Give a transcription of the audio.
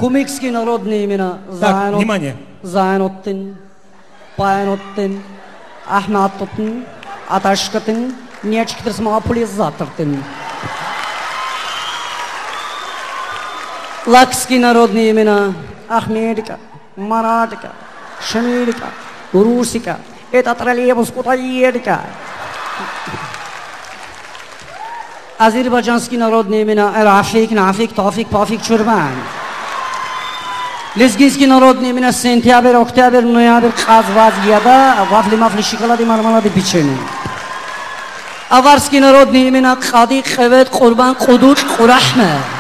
Кумыкские народные имена. Так, внимание. Зайноттин, Пайноттин, Ахматтин, Аташкатин, Нечкитрсмаполизатортин. Лакские народные имена. Ахмедика, Маратика, Шамилика, Русика. Это троллейбус куда едет. Азербайджанские народные имена. Рафик, Нафик, Тафик, Пафик, Чурбан. Лезгинские народные имена. Сентябрь, октябрь, ноябрь, Казваз, Яда, вафли, мафли, шоколады, мармелады, печенье. Аварские народные имена. Кадик, Хевет, Курбан, Кудуч, Курахме.